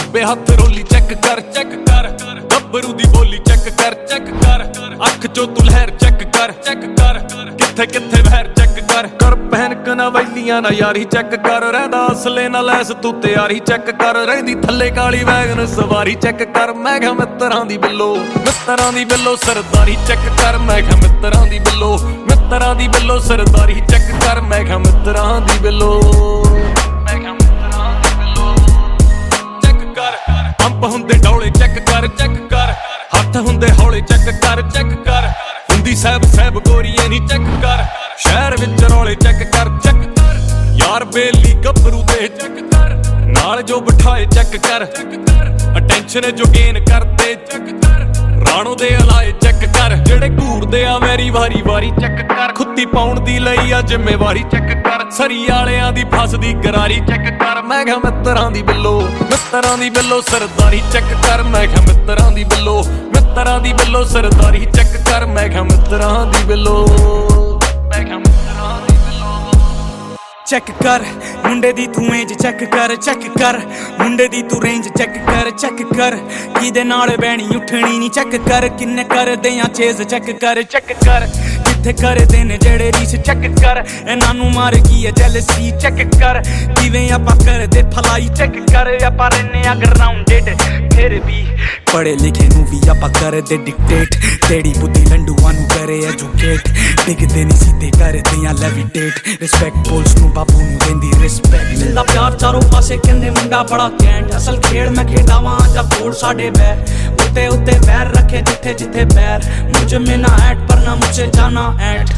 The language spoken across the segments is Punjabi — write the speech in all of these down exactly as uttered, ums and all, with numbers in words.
ਖੱਬੇ ਹੱਥ ਰੋਲੀ ਚੈੱਕ ਕਰ ਚੈੱਕ ਕਰ ਗੱਭਰੂ ਦੀ ਬੋਲੀ ਚੈੱਕ ਕਰ ਚੈੱਕ ਕਰ ਅੱਖ ਚੋਂ ਤੂੰ ਲਹਿਰ ਚੈੱਕ ਕਰ ਚੈੱਕ ਕਰ ਕਿੱਥੇ ਕਿੱਥੇ ਵਹਿਰ ਚੈੱਕ ਕਰ ਕਰ ਪਹਿਨ ਕਨਾ ਵੈਲੀਆਂ ਨਾ ਯਾਰੀ ਚੈੱਕ ਕਰ ਰਹਿੰਦਾ ਅਸਲੇ ਨਾਲ ਲੈਸ ਤੂੰ ਤਿਆਰੀ ਚੈੱਕ ਕਰ ਰਹਿੰਦੀ ਥੱਲੇ ਕਾਲੀ ਵੈਗਨ ਸਵਾਰੀ ਚੈੱਕ ਕਰ ਮੈਂ ਕਿਹਾ ਮਿੱਤਰਾਂ ਦੀ ਬਿੱਲੋ ਮਿੱਤਰਾਂ ਦੀ ਬਿੱਲੋ ਸਰਦਾਰੀ ਚੈੱਕ ਕਰ ਮੈਂ ਕਿਹਾ ਮਿੱਤਰਾਂ ਦੀ ਬਿੱਲੋ ਮਿੱਤਰਾਂ ਦੀ ਬਿੱਲੋ ਸਰਦਾਰੀ ਚੈੱਕ ਕਰ ਮੈਂ ਕਿਹਾ ਮਿੱਤਰਾਂ ਦੀ ਬਿੱਲੋ ਮੈਂ ਕਿਹਾ ਮਿੱਤਰਾਂ ਦੀ ਬਿੱਲੋ ਚੈੱਕ ਕਰ ਪੰਪ ਹੁੰਦੇ ਡੌਲੇ ਚੈੱਕ ਕਰ ਚੈੱਕ ਕਰ ਹੱਥ ਹੁੰਦੇ ਹੌਲੇ ਚੈੱਕ ਕਰ ਚੈੱਕ ਕਰ ਹੁੰਦੀ ਸਾਹਿਬ ਸਾਹਿਬ ਗੋਰੀਏ ਨੀ ਚੈੱਕ ਕਰ ਸ਼ਹਿਰ ਵਿੱਚ ਰੌਲੇ ਚੈੱਕ ਕਰ ਚੈੱਕ ਕਰ ਯਾਰ ਬੇਲੀ ਗੱਭਰੂ ਦੇ ਚੈੱਕ ਕਰ ਨਾਲ ਜੋ ਬਿਠਾਏ ਚੈੱਕ ਕਰ ਅਟੈਂਸ਼ਨ ਜੋ ਗੇਨ ਕਰਦੇ ਚੈੱਕ ਕਰ ਰਾਣੋ ਦੇ ਅਲਾਏ ਚੈੱਕ ਕਰ ਜਿਹੜੇ ਘੂਰਦੇ ਆ ਮੇਰੀ ਵਾਰੀ ਵਾਰੀ ਚੈੱਕ ਕਰ ਖੁੱਤੀ ਪਾਉਣ ਦੀ ਲਈ ਆ ਜ਼ਿੰਮੇਵਾਰੀ ਚੈੱਕ ਕਰ ਸਰੀ ਵਾਲਿਆਂ ਦੀ ਫਸਦੀ ਗਰਾਰੀ ਚੈੱਕ ਕਰ ਮੈਂ ਕਿਹਾ ਮਿੱਤਰਾਂ ਦੀ ਬਿੱਲੋ ਮਿੱਤਰਾਂ ਦੀ ਬਿੱਲੋ ਸਰਦਾਰੀ ਚੈੱਕ ਕਰ ਮੈਂ ਕਿਹਾ ਮਿੱਤਰਾਂ ਦੀ ਬਿੱਲੋ ਮਿੱਤਰਾਂ ਦੀ ਬਿੱਲੋ ਸਰਦਾਰੀ ਚੈੱਕ ਕਰ ਮੈਂ ਕਿਹਾ ਮਿੱਤਰਾਂ ਦੀ ਬਿੱਲੋ ਮੈਂ ਕਿਹਾ ਮਿੱਤਰਾਂ ਦੀ ਬਿੱਲੋ ਚੈੱਕ ਕਰ ਮੁੰਡੇ ਦੀ ਤੂੰ ਏਜ ਚੈੱਕ ਕਰ ਚੈੱਕ ਕਰ ਮੁੰਡੇ ਦੀ ਤੂੰ ਰੇਂਜ ਚੈੱਕ ਕਰ ਚੈੱਕ ਕਰ ਕਿਹਦੇ ਨਾਲ ਬਹਿਣੀ ਉੱਠਣੀ ਨਹੀਂ ਚੈੱਕ ਕਰ ਕਿੰਨੇ ਕਰਦੇ ਆ ਚੇਜ਼ ਚੈੱਕ ਕਰ ਚੈੱਕ ਕਰ ਕਿੱਥੇ ਕਰਦੇ ਨੇ ਜਿਹੜੇ ਰੀਸ ਚੈੱਕ ਕਰ ਇਹਨਾਂ ਨੂੰ ਮਾਰ ਗਈ ਹੈ ਜੈਲਸੀ ਚੈੱਕ ਕਰ ਕਿਵੇਂ ਆਪਾਂ ਕਰਦੇ ਫਲਾਈ ਚੈੱਕ ਕਰ ਆਪਾਂ ਰਹਿੰਦੇ ਆ ਗਰਾਊਂਡਡ ਫਿਰ ਵੀ ਪੜੇ ਲਿਖੇ ਨੂੰ ਵੀ ਆਪਾਂ ਕਰਦੇ ਡਿਕਟੇਟ ਤੇਰੀ ਬੁੱਧੀ ਲੰਡੂਆਂ ਨੂੰ ਕਰੇ ਐਜੂਕੇਟ ਡਿੱਗਦੇ ਨਹੀਂ ਸਿੱਧੇ ਕਰਦੇ ਆ ਲੈਵੀਟੇਟ ਰਿਸਪੈਕਟ ਬੋਲਸ ਨੂੰ ਬਾਪੂ ਨੂੰ ਦਿੰਦੀ ਰਿਸਪੈਕਟ ਮਿਲਦਾ ਪਿਆਰ ਚਾਰੋਂ ਪਾਸੇ ਕਹਿੰਦੇ ਮੁੰਡਾ ਬੜਾ ਕੈਂਟ ਅਸਲ ਖੇਡ ਮੈਂ ਖੇਡਾਵਾਂ ਜਾਂ ਕੋਲ ਸਾਡੇ ਬੈ ਉੱਤੇ ਉੱਤੇ ਪੈਰ ਰੱਖੇ ਜਿੱਥੇ ਜਿੱਥੇ ਪੈਰ ਮੁਝ ਮੇ ਨਾ ਐਟ ਪਰ ਨਾ ਮੁਝੇ ਜਾਣਾ ਐਟ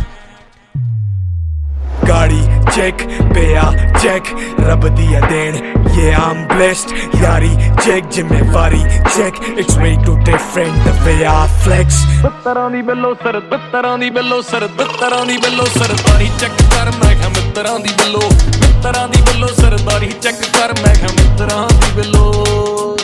गाड़ी चेक पिया चेक रब दिया देन ये I'm blessed यारी चेक जिम्मेवारी check it's way too different the way I flex ਮਿੱਤਰਾਂ ਦੀ ਬਿੱਲੋ ਸਰ ਮਿੱਤਰਾਂ ਦੀ ਬਿੱਲੋ ਸਰ ਮਿੱਤਰਾਂ ਦੀ ਬਿੱਲੋ ਸਰਦਾਰੀ ਚੈੱਕ ਕਰ ਮੈਂ ਕਿਹਾ ਮਿੱਤਰਾਂ ਦੀ ਬਿੱਲੋ ਮਿੱਤਰਾਂ ਦੀ ਬਿੱਲੋ ਸਰਦਾਰੀ ਚੈੱਕ ਕਰ ਮੈਂ ਕਿਹਾ ਮਿੱਤਰਾਂ ਦੀ ਬਿੱਲੋ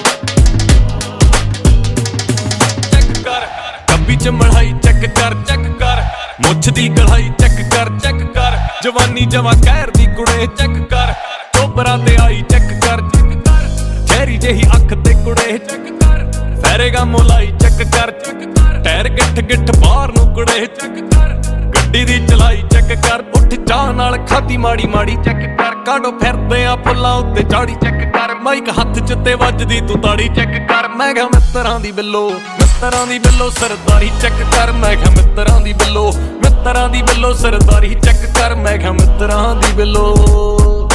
ਚੈੱਕ ਕਰ ਕੱਬੀ ਚ ਮੜਾਈ ਚੈੱਕ ਕਰ ਚੈੱਕ ਕਰ ਮੁੱਛ ਦੀ ਕਢਾਈ ਚੈੱਕ ਕਰ ਚੈੱਕ ਕਰ ਜਵਾਨੀ ਜਵਾ ਕਹਿਰ ਦੀ ਕੁੜੇ ਚੈੱਕ ਕਰ ਚੋਬਰਾਂ ਤੇ ਆਈ ਚੈੱਕ ਕਰ ਚੈੱਕ ਕਰ ਚਿਹਰੀ ਜਿਹੀ ਅੱਖ ਤੇ ਕੁੜੇ ਚੈੱਕ ਕਰ ਫੈਰੇਗਾ ਮੋਲਾਈ ਚੈੱਕ ਕਰ ਚੈੱਕ ਕਰ ਟਾਇਰ ਗਿੱਠ ਗਿੱਠ ਬਾਹਰ ਨੂੰ ਕੁੜੇ ਚੈੱਕ ਕਰ ਗੱਡੀ ਦੀ ਚਲਾਈ ਚੈੱਕ ਕਰ ਉੱਠ ਚਾਹ ਨਾਲ ਖਾਦੀ ਮਾੜੀ ਮਾੜੀ ਚੈੱਕ ਕਰ ਕਾਢੋ ਫਿਰਦੇ ਆ ਫੁੱਲਾਂ ਉੱਤੇ ਚਾੜੀ ਚੈੱਕ ਕਰ ਮਾਈਕ ਹੱਥ ਚ ਤੇ ਵੱਜਦੀ ਤੂੰ ਤਾੜੀ ਚੈੱਕ ਕਰ ਮੈਂ ਕਿਹਾ ਮਿੱਤਰਾਂ ਦੀ ਬਿੱਲੋ ਮਿੱਤਰਾਂ ਦੀ ਬਿੱਲੋ ਸਰਦਾਰੀ ਚੈੱਕ ਕਰ ਮੈਂ ਕਿਹਾ ਮਿੱਤਰਾਂ ਦੀ ਬਿੱਲੋ ਮਿੱਤਰਾਂ ਦੀ ਬਿੱਲੋ ਸਰਦਾਰੀ ਚੈੱਕ ਕਰ ਮੈਂ ਕਿਹਾ ਮਿੱਤਰਾਂ ਦੀ ਬਿੱਲੋ